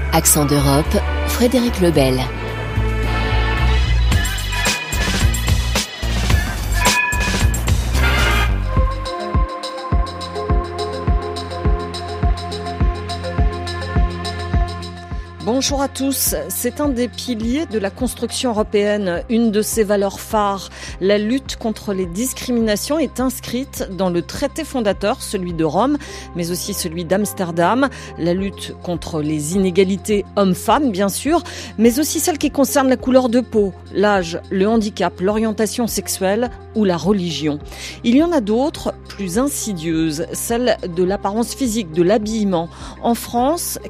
Accent d'Europe, Frédéric Lebel. Bonjour à tous, c'est un des piliers de la construction européenne, une de ses valeurs phares. La lutte contre les discriminations est inscrite dans le traité fondateur, celui de Rome, mais aussi celui d'Amsterdam. La lutte contre les inégalités hommes-femmes, bien sûr, mais aussi celles qui concernent la couleur de peau, l'âge, le handicap, l'orientation sexuelle ou la religion. Il y en a d'autres, plus insidieuses, celles de l'apparence physique, de l'habillement. En France,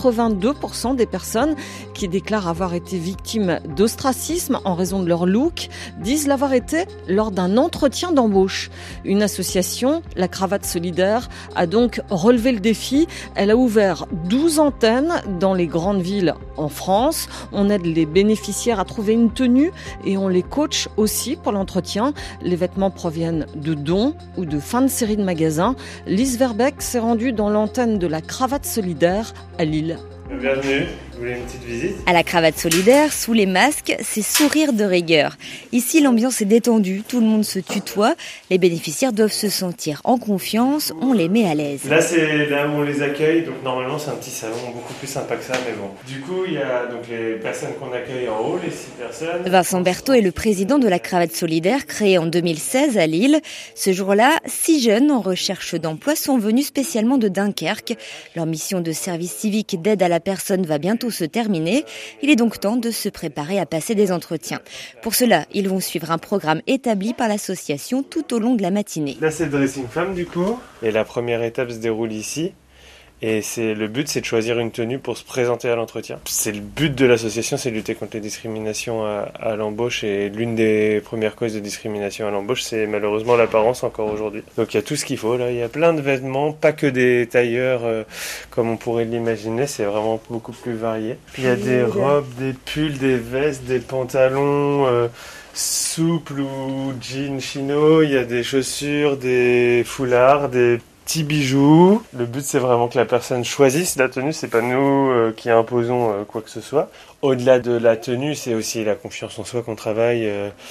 82% des personnes qui déclarent avoir été victimes d'ostracisme en raison de leur look disent l'avoir été lors d'un entretien d'embauche. Une association, la Cravate Solidaire, a donc relevé le défi. Elle a ouvert 12 antennes dans les grandes villes en France. On aide les bénéficiaires à trouver une tenue et on les coach aussi pour l'entretien. Les vêtements proviennent de dons ou de fin de série de magasins. Lise Verbeek s'est rendue dans l'antenne de la Cravate Solidaire à Lille. Bienvenue, vous voulez une petite visite ? À la Cravate Solidaire, sous les masques, c'est sourire de rigueur. Ici, l'ambiance est détendue, tout le monde se tutoie. Les bénéficiaires doivent se sentir en confiance, on les met à l'aise. Là, c'est là où on les accueille, donc normalement c'est un petit salon beaucoup plus sympa que ça, mais bon. Du coup, il y a donc les personnes qu'on accueille en haut, les 6 personnes. Vincent Berthaud est le président de la Cravate Solidaire, créée en 2016 à Lille. Ce jour-là, 6 jeunes en recherche d'emploi sont venus spécialement de Dunkerque. Leur mission de service civique d'aide à la personne va bientôt se terminer. Il est donc temps de se préparer à passer des entretiens. Pour cela, ils vont suivre un programme établi par l'association tout au long de la matinée. Là, c'est le dressing femme du coup. Et la première étape se déroule ici. Et le but, c'est de choisir une tenue pour se présenter à l'entretien. C'est le but de l'association, c'est de lutter contre les discriminations à l'embauche. Et l'une des premières causes de discrimination à l'embauche, c'est malheureusement l'apparence encore aujourd'hui. Donc il y a tout ce qu'il faut là. Il y a plein de vêtements, pas que des tailleurs comme on pourrait l'imaginer. C'est vraiment beaucoup plus varié. Il y a des robes, des pulls, des vestes, des pantalons souples ou jeans chino. Il y a des chaussures, des foulards, des petits bijoux. Le but, c'est vraiment que la personne choisisse la tenue. C'est pas nous qui imposons quoi que ce soit. Au-delà de la tenue, c'est aussi la confiance en soi qu'on travaille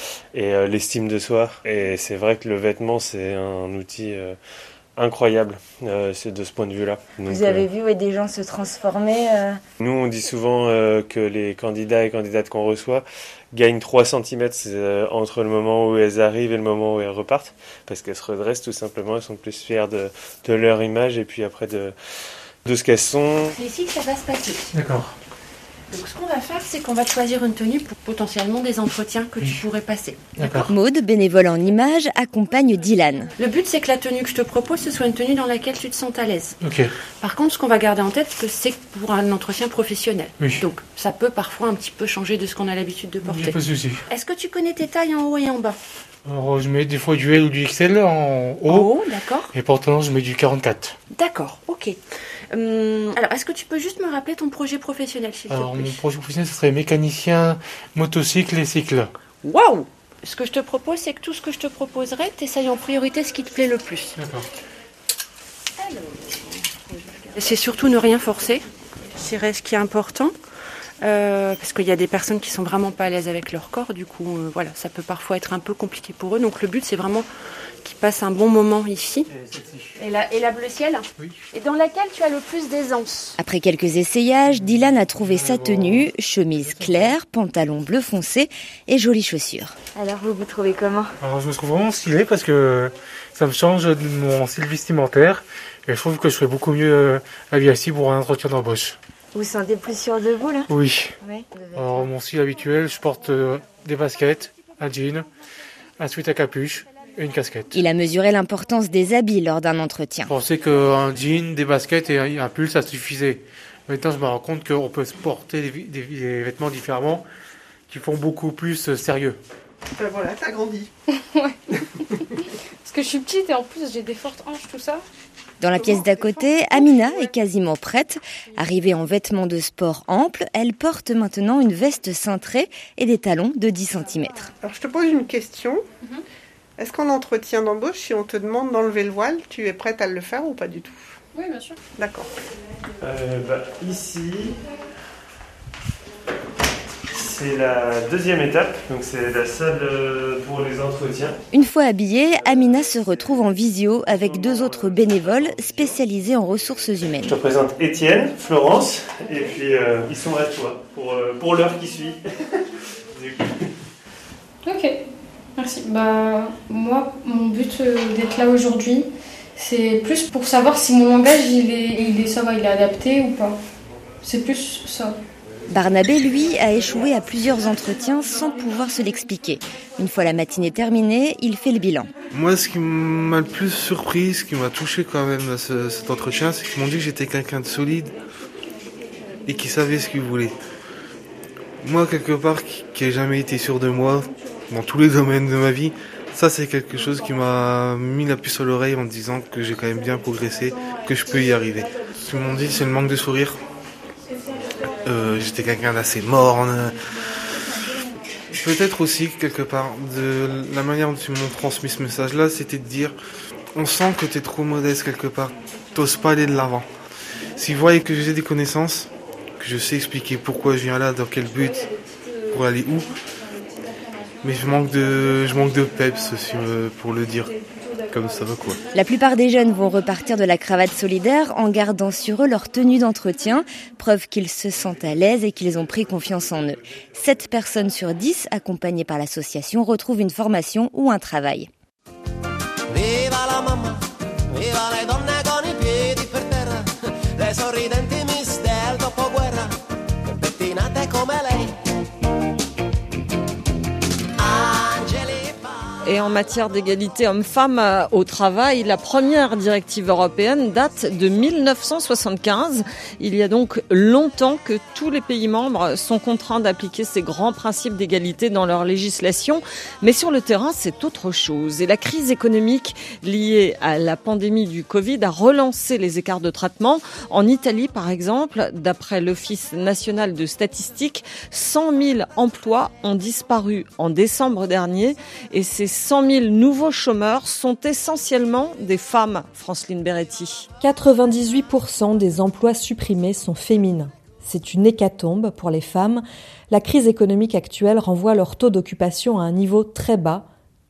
et l'estime de soi. Et c'est vrai que le vêtement, c'est un outil incroyable. C'est de ce point de vue-là. Donc, vous avez vu des gens se transformer Nous, on dit souvent que les candidats et candidates qu'on reçoit gagnent 3 cm entre le moment où elles arrivent et le moment où elles repartent, parce qu'elles se redressent tout simplement, elles sont plus fières de leur image et puis après de ce qu'elles sont. C'est ici que ça va se passer. D'accord. Donc ce qu'on va faire, c'est qu'on va te choisir une tenue pour potentiellement des entretiens que tu pourrais passer. D'accord. Maude, bénévole en images, accompagne Dylan. Le but, c'est que la tenue que je te propose, ce soit une tenue dans laquelle tu te sentes à l'aise. Ok. Par contre, ce qu'on va garder en tête, c'est pour un entretien professionnel. Oui. Donc ça peut parfois un petit peu changer de ce qu'on a l'habitude de porter. Pas de souci. Est-ce que tu connais tes tailles en haut et en bas ? Alors, je mets des fois du L ou du XL en haut. En haut, d'accord. Et pantalon, je mets du 44. D'accord, ok. Alors, est-ce que tu peux juste me rappeler ton projet professionnel, s'il te plaît ? Alors, mon projet professionnel, ce serait mécanicien, motocycle et cycle. Waouh ! Ce que je te propose, c'est que tout ce que je te proposerai, t'essayes en priorité ce qui te plaît le plus. D'accord. C'est surtout ne rien forcer, c'est ce qui est important. Parce qu'il y a des personnes qui sont vraiment pas à l'aise avec leur corps, du coup, voilà, ça peut parfois être un peu compliqué pour eux. Donc le but, c'est vraiment qu'ils passent un bon moment ici. Et la bleu ciel ? Oui. Et dans laquelle tu as le plus d'aisance ? Après quelques essayages, Dylan a trouvé sa tenue, chemise claire, pantalon bleu foncé et jolies chaussures. Alors vous trouvez comment ? Alors, je me trouve vraiment stylé parce que ça me change de mon style vestimentaire. Et je trouve que je serais beaucoup mieux habillé assis pour un entretien d'embauche. Vous vous sentez plus sûr de vous là ? Oui. Oui. Alors, mon style habituel, je porte des baskets, un jean, un sweat à capuche et une casquette. Il a mesuré l'importance des habits lors d'un entretien. Je pensais qu'un jean, des baskets et un pull, ça suffisait. Maintenant, je me rends compte qu'on peut porter des vêtements différemment qui font beaucoup plus sérieux. Ben voilà, t'as grandi. Ouais. Parce que je suis petite et en plus j'ai des fortes hanches, tout ça. Dans la pièce d'à côté, Amina est quasiment prête. Arrivée en vêtements de sport amples, elle porte maintenant une veste cintrée et des talons de 10 cm. Alors je te pose une question. Est-ce qu'en entretien d'embauche, si on te demande d'enlever le voile, tu es prête à le faire ou pas du tout ? Oui, bien sûr. D'accord. Ici, c'est la deuxième étape, donc c'est la salle pour les entretiens. Une fois habillée, Amina se retrouve en visio avec 2 autres bénévoles spécialisés en ressources humaines. Je te présente Étienne, Florence, et puis ils sont à toi pour l'heure qui suit. Ok, merci. Moi, mon but d'être là aujourd'hui, c'est plus pour savoir si mon langage ça va, il est adapté ou pas. C'est plus ça. Barnabé, lui, a échoué à plusieurs entretiens sans pouvoir se l'expliquer. Une fois la matinée terminée, il fait le bilan. Moi, ce qui m'a le plus surpris, ce qui m'a touché quand même à cet entretien, c'est qu'ils m'ont dit que j'étais quelqu'un de solide et qui savait ce qu'il voulait. Moi, quelque part, qui n'ai jamais été sûr de moi, dans tous les domaines de ma vie, ça c'est quelque chose qui m'a mis la puce à l'oreille en me disant que j'ai quand même bien progressé, que je peux y arriver. Ce qu'ils m'ont dit, c'est le manque de sourire. J'étais quelqu'un d'assez morne. Peut-être aussi, quelque part, de la manière dont ils m'ont transmis ce message-là, c'était de dire, on sent que t'es trop modeste quelque part, t'oses pas aller de l'avant. S'ils voyaient que j'ai des connaissances, que je sais expliquer pourquoi je viens là, dans quel but, pour aller où, mais je manque de peps aussi pour le dire. Comme ça va quoi. La plupart des jeunes vont repartir de la cravate solidaire en gardant sur eux leur tenue d'entretien, preuve qu'ils se sentent à l'aise et qu'ils ont pris confiance en eux. 7 personnes sur 10, accompagnées par l'association, retrouvent une formation ou un travail. Viva la mamma, viva le donne con I piedi per terra, le sorridenti miss del dopoguerra, pettinate come lei. Et en matière d'égalité hommes-femmes au travail, la première directive européenne date de 1975. Il y a donc longtemps que tous les pays membres sont contraints d'appliquer ces grands principes d'égalité dans leur législation. Mais sur le terrain, c'est autre chose. Et la crise économique liée à la pandémie du Covid a relancé les écarts de traitement. En Italie, par exemple, d'après l'Office national de statistique, 100 000 emplois ont disparu en décembre dernier. Et ces 100 000 nouveaux chômeurs sont essentiellement des femmes, Franceline Beretti. 98% des emplois supprimés sont féminins. C'est une hécatombe pour les femmes. La crise économique actuelle renvoie leur taux d'occupation à un niveau très bas,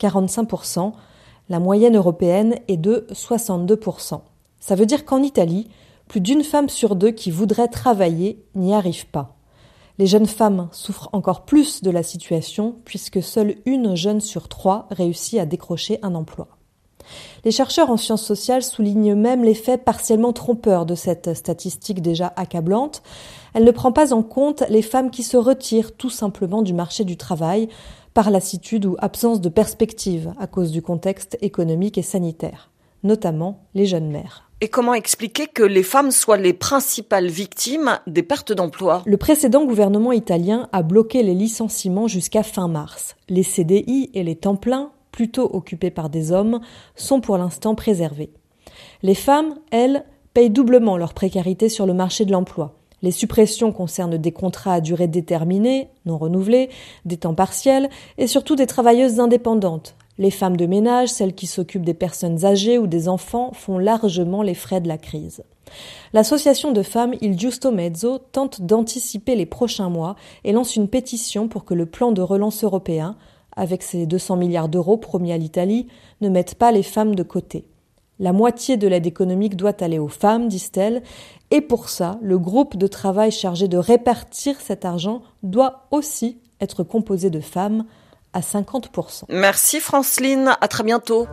45%. La moyenne européenne est de 62%. Ça veut dire qu'en Italie, plus d'une femme sur 2 qui voudrait travailler n'y arrive pas. Les jeunes femmes souffrent encore plus de la situation puisque seule une jeune sur 3 réussit à décrocher un emploi. Les chercheurs en sciences sociales soulignent même l'effet partiellement trompeur de cette statistique déjà accablante. Elle ne prend pas en compte les femmes qui se retirent tout simplement du marché du travail par lassitude ou absence de perspective à cause du contexte économique et sanitaire, notamment les jeunes mères. Et comment expliquer que les femmes soient les principales victimes des pertes d'emploi ? Le précédent gouvernement italien a bloqué les licenciements jusqu'à fin mars. Les CDI et les temps pleins, plutôt occupés par des hommes, sont pour l'instant préservés. Les femmes, elles, payent doublement leur précarité sur le marché de l'emploi. Les suppressions concernent des contrats à durée déterminée, non renouvelés, des temps partiels et surtout des travailleuses indépendantes. Les femmes de ménage, celles qui s'occupent des personnes âgées ou des enfants, font largement les frais de la crise. L'association de femmes Il Giusto Mezzo tente d'anticiper les prochains mois et lance une pétition pour que le plan de relance européen, avec ses 200 milliards d'euros promis à l'Italie, ne mette pas les femmes de côté. La moitié de l'aide économique doit aller aux femmes, disent-elles, et pour ça, le groupe de travail chargé de répartir cet argent doit aussi être composé de femmes, à 50%. Merci Franceline, à très bientôt.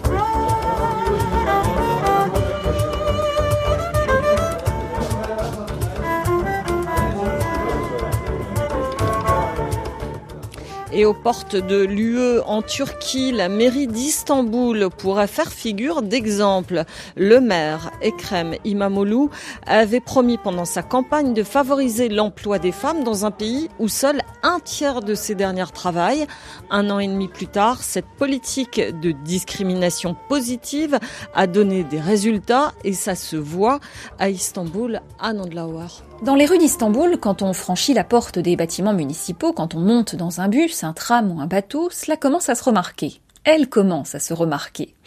Et aux portes de l'UE en Turquie, la mairie d'Istanbul pourrait faire figure d'exemple. Le maire, Ekrem İmamoğlu, avait promis pendant sa campagne de favoriser l'emploi des femmes dans un pays où seul un tiers de ces dernières travaillent. 1 an et demi plus tard, cette politique de discrimination positive a donné des résultats et ça se voit à Istanbul, à Nandlauer. Dans les rues d'Istanbul, quand on franchit la porte des bâtiments municipaux, quand on monte dans un bus, un tram ou un bateau, cela commence à se remarquer. Elle commence à se remarquer.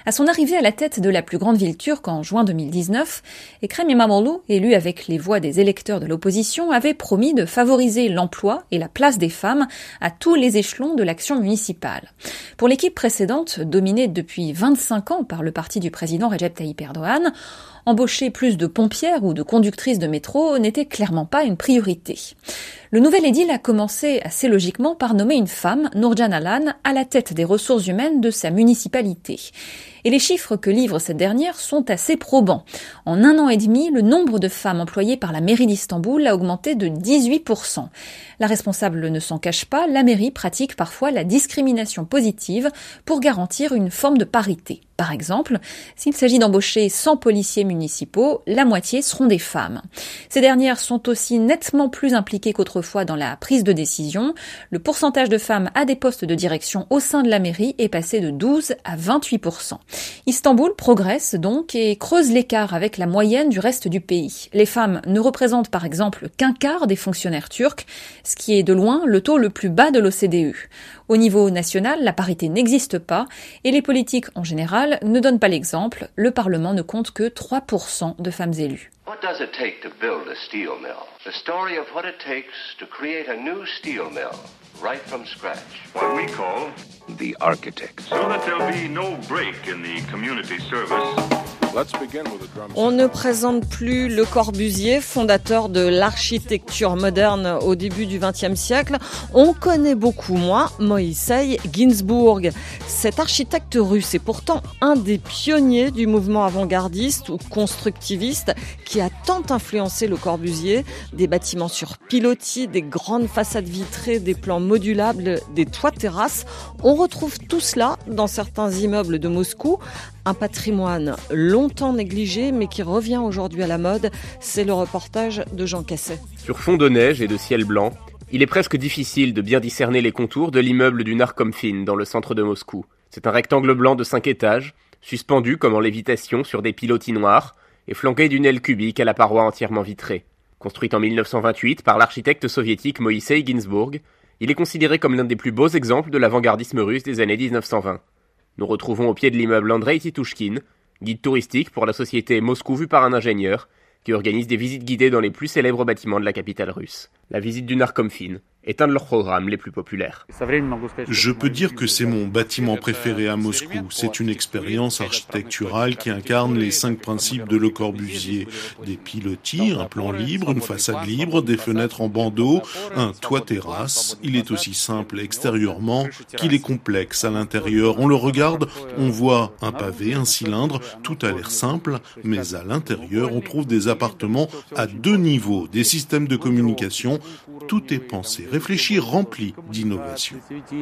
À son arrivée à la tête de la plus grande ville turque en juin 2019, Ekrem İmamoğlu, élu avec les voix des électeurs de l'opposition, avait promis de favoriser l'emploi et la place des femmes à tous les échelons de l'action municipale. Pour l'équipe précédente, dominée depuis 25 ans par le parti du président Recep Tayyip Erdoğan, embaucher plus de pompières ou de conductrices de métro n'était clairement pas une priorité. Le nouvel édile a commencé assez logiquement par nommer une femme, Nurcan Alan, à la tête des ressources humaines de sa municipalité. Et les chiffres que livre cette dernière sont assez probants. En 1 an et demi, le nombre de femmes employées par la mairie d'Istanbul a augmenté de 18%. La responsable ne s'en cache pas, la mairie pratique parfois la discrimination positive pour garantir une forme de parité. Par exemple, s'il s'agit d'embaucher 100 policiers municipaux, la moitié seront des femmes. Ces dernières sont aussi nettement plus impliquées qu'autrefois dans la prise de décision. Le pourcentage de femmes à des postes de direction au sein de la mairie est passé de 12 à 28%. Istanbul progresse donc et creuse l'écart avec la moyenne du reste du pays. Les femmes ne représentent par exemple qu'un quart des fonctionnaires turcs, ce qui est de loin le taux le plus bas de l'OCDE. Au niveau national, la parité n'existe pas et les politiques en général ne donnent pas l'exemple. Le Parlement ne compte que 3% de femmes élues. What does it take to build a steel mill? The story of what it takes to create a new steel mill, right from scratch. What we call the architects. So that there'll be no break in the community service. On ne présente plus Le Corbusier, fondateur de l'architecture moderne au début du XXe siècle. On connaît beaucoup moins Moïsseï Ginzburg. Cet architecte russe est pourtant un des pionniers du mouvement avant-gardiste ou constructiviste qui a tant influencé Le Corbusier. Des bâtiments sur pilotis, des grandes façades vitrées, des plans modulables, des toits terrasses. On retrouve tout cela dans certains immeubles de Moscou. Un patrimoine longtemps négligé mais qui revient aujourd'hui à la mode, c'est le reportage de Jean Casset. Sur fond de neige et de ciel blanc, il est presque difficile de bien discerner les contours de l'immeuble du Narkomfin dans le centre de Moscou. C'est un rectangle blanc de 5 étages, suspendu comme en lévitation sur des pilotis noirs et flanqué d'une aile cubique à la paroi entièrement vitrée. Construit en 1928 par l'architecte soviétique Moïsseï Ginzburg, il est considéré comme l'un des plus beaux exemples de l'avant-gardisme russe des années 1920. Nous retrouvons au pied de l'immeuble Andrei Titushkin, guide touristique pour la société Moscou vue par un ingénieur, qui organise des visites guidées dans les plus célèbres bâtiments de la capitale russe. La visite du Narkomfin est un de leurs programmes les plus populaires. Je peux dire que c'est mon bâtiment préféré à Moscou. C'est une expérience architecturale qui incarne les 5 principes de Le Corbusier. Des pilotis, un plan libre, une façade libre, des fenêtres en bandeau, un toit terrasse. Il est aussi simple extérieurement qu'il est complexe à l'intérieur. On le regarde, on voit un pavé, un cylindre, tout a l'air simple, mais à l'intérieur, on trouve des appartements à 2 niveaux, des systèmes de communication. Tout est pensé, réfléchi, rempli d'innovation.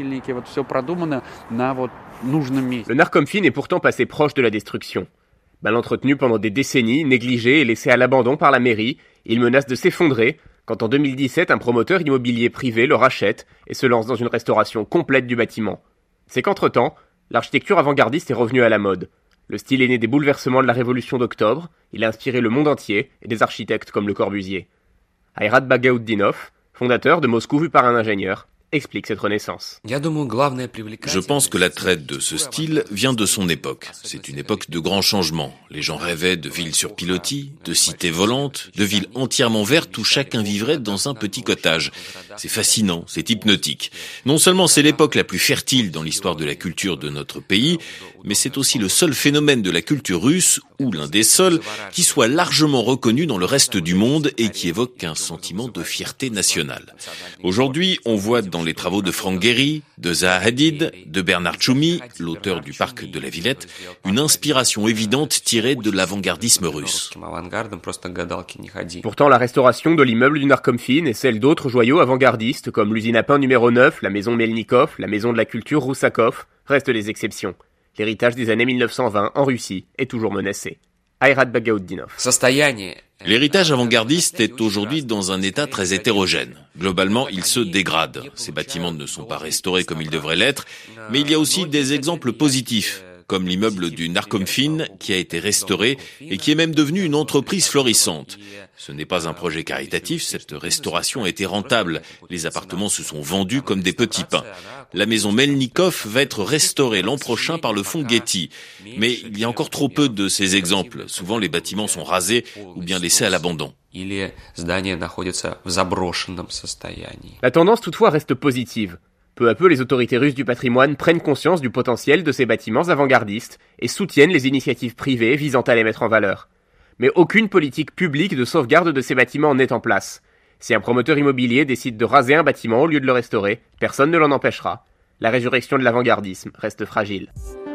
Le Narkomfin est pourtant passé proche de la destruction. Mal entretenu pendant des décennies, négligé et laissé à l'abandon par la mairie, il menace de s'effondrer quand en 2017 un promoteur immobilier privé le rachète et se lance dans une restauration complète du bâtiment. C'est qu'entre-temps, l'architecture avant-gardiste est revenue à la mode. Le style est né des bouleversements de la Révolution d'octobre, il a inspiré le monde entier et des architectes comme Le Corbusier. Ayrat Bagaoutdinov, fondateur de Moscou vu par un ingénieur, explique cette renaissance. Je pense que l'attrait de ce style vient de son époque. C'est une époque de grands changements. Les gens rêvaient de villes sur pilotis, de cités volantes, de villes entièrement vertes où chacun vivrait dans un petit cottage. C'est fascinant, c'est hypnotique. Non seulement c'est l'époque la plus fertile dans l'histoire de la culture de notre pays, mais c'est aussi le seul phénomène de la culture russe, ou l'un des seuls, qui soit largement reconnu dans le reste du monde et qui évoque un sentiment de fierté nationale. Aujourd'hui, on voit dans les travaux de Frank Gehry, de Zaha Hadid, de Bernard Tchoumi, l'auteur du Parc de la Villette, une inspiration évidente tirée de l'avant-gardisme russe. Pourtant, la restauration de l'immeuble du Narkomfin et celle d'autres joyaux avant-gardistes comme l'usine à pain numéro 9, la maison Melnikov, la maison de la culture Roussakov, restent les exceptions. L'héritage des années 1920 en Russie est toujours menacé. Ayrat Bagaoutdinov. L'héritage avant-gardiste est aujourd'hui dans un état très hétérogène. Globalement, il se dégrade. Ces bâtiments ne sont pas restaurés comme ils devraient l'être, mais il y a aussi des exemples positifs. comme l'immeuble du Narkomfin qui a été restauré et qui est même devenu une entreprise florissante. Ce n'est pas un projet caritatif, cette restauration a été rentable. Les appartements se sont vendus comme des petits pains. La maison Melnikov va être restaurée l'an prochain par le fonds Getty. Mais il y a encore trop peu de ces exemples. Souvent, les bâtiments sont rasés ou bien laissés à l'abandon. La tendance toutefois reste positive. Peu à peu, les autorités russes du patrimoine prennent conscience du potentiel de ces bâtiments avant-gardistes et soutiennent les initiatives privées visant à les mettre en valeur. Mais aucune politique publique de sauvegarde de ces bâtiments n'est en place. Si un promoteur immobilier décide de raser un bâtiment au lieu de le restaurer, personne ne l'en empêchera. La résurrection de l'avant-gardisme reste fragile.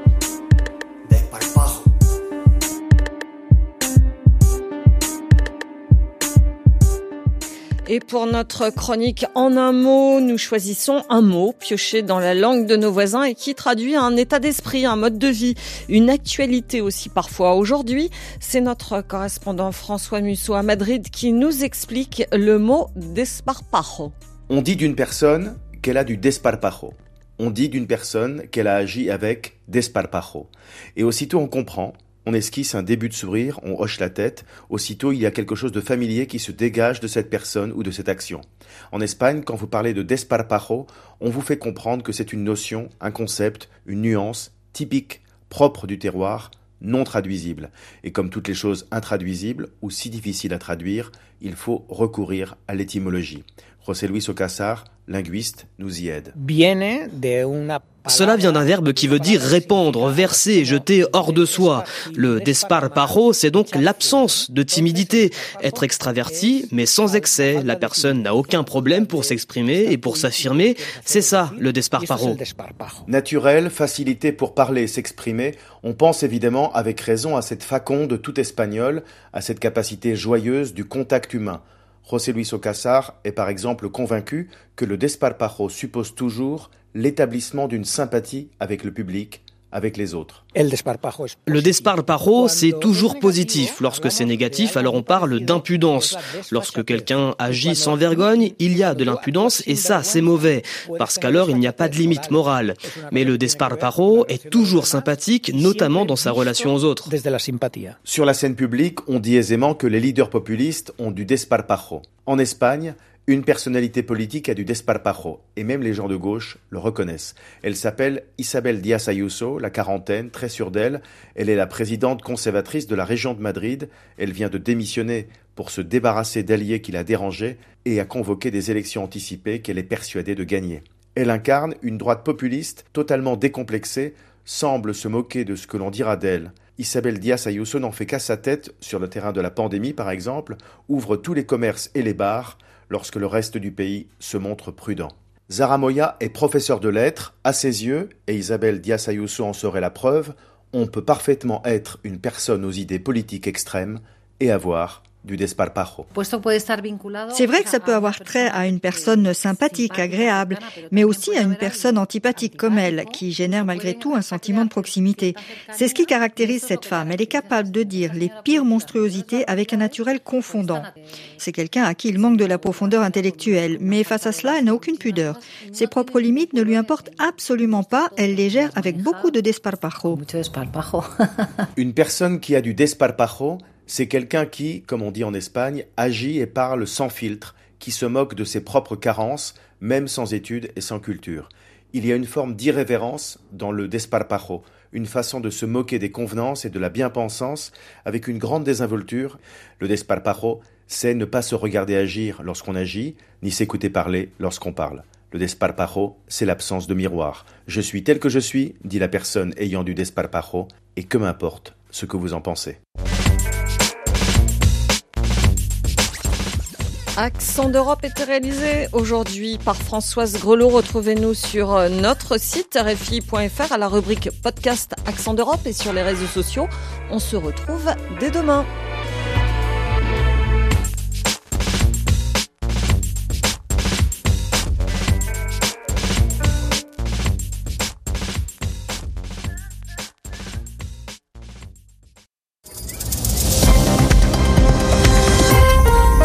Et pour notre chronique en un mot, nous choisissons un mot pioché dans la langue de nos voisins et qui traduit un état d'esprit, un mode de vie, une actualité aussi parfois. Aujourd'hui, c'est notre correspondant François Musso à Madrid qui nous explique le mot desparpajo. On dit d'une personne qu'elle a du desparpajo. On dit d'une personne qu'elle a agi avec desparpajo. Et aussitôt on comprend. On esquisse un début de sourire, on hoche la tête, aussitôt il y a quelque chose de familier qui se dégage de cette personne ou de cette action. En Espagne, quand vous parlez de desparpajo, on vous fait comprendre que c'est une notion, un concept, une nuance typique, propre du terroir, non traduisible. Et comme toutes les choses intraduisibles ou si difficiles à traduire, il faut recourir à l'étymologie. José Luis Ocasar, linguiste, nous y aide. Cela vient d'un verbe qui veut dire répandre, verser, jeter hors de soi. Le desparpajo, c'est donc l'absence de timidité. Être extraverti, mais sans excès. La personne n'a aucun problème pour s'exprimer et pour s'affirmer. C'est ça, le desparpajo. Naturel, facilité pour parler et s'exprimer. On pense évidemment avec raison à cette faconde tout espagnole, à cette capacité joyeuse du contact humain. José Luis Ocasar est par exemple convaincu que le desparpajo suppose toujours l'établissement d'une sympathie avec le public, avec les autres. Le desparpajo, c'est toujours positif. Lorsque c'est négatif, alors on parle d'impudence. Lorsque quelqu'un agit sans vergogne, il y a de l'impudence et ça, c'est mauvais, parce qu'alors il n'y a pas de limite morale. Mais le desparpajo est toujours sympathique, notamment dans sa relation aux autres. Sur la scène publique, on dit aisément que les leaders populistes ont du desparpajo. En Espagne, une personnalité politique a du desparpajo, et même les gens de gauche le reconnaissent. Elle s'appelle Isabel Díaz Ayuso, la quarantaine, très sûre d'elle. Elle est la présidente conservatrice de la région de Madrid. Elle vient de démissionner pour se débarrasser d'alliés qui la dérangeaient et a convoqué des élections anticipées qu'elle est persuadée de gagner. Elle incarne une droite populiste totalement décomplexée, semble se moquer de ce que l'on dira d'elle. Isabel Díaz Ayuso n'en fait qu'à sa tête, sur le terrain de la pandémie par exemple, ouvre tous les commerces et les bars, lorsque le reste du pays se montre prudent. Zahra Moya est professeur de lettres. À ses yeux, et Isabel Díaz Ayuso en serait la preuve, on peut parfaitement être une personne aux idées politiques extrêmes et avoir du desparpajo. C'est vrai que ça peut avoir trait à une personne sympathique, agréable, mais aussi à une personne antipathique comme elle, qui génère malgré tout un sentiment de proximité. C'est ce qui caractérise cette femme. Elle est capable de dire les pires monstruosités avec un naturel confondant. C'est quelqu'un à qui il manque de la profondeur intellectuelle, mais face à cela, elle n'a aucune pudeur. Ses propres limites ne lui importent absolument pas, elle les gère avec beaucoup de desparpajo. Une personne qui a du desparpajo, c'est quelqu'un qui, comme on dit en Espagne, agit et parle sans filtre, qui se moque de ses propres carences, même sans études et sans culture. Il y a une forme d'irrévérence dans le desparpajo, une façon de se moquer des convenances et de la bien-pensance avec une grande désinvolture. Le desparpajo, c'est ne pas se regarder agir lorsqu'on agit, ni s'écouter parler lorsqu'on parle. Le desparpajo, c'est l'absence de miroir. Je suis tel que je suis, dit la personne ayant du desparpajo, et que m'importe ce que vous en pensez. Accent d'Europe était réalisé aujourd'hui par Françoise Grelot. Retrouvez-nous sur notre site rfi.fr à la rubrique podcast Accent d'Europe et sur les réseaux sociaux. On se retrouve dès demain.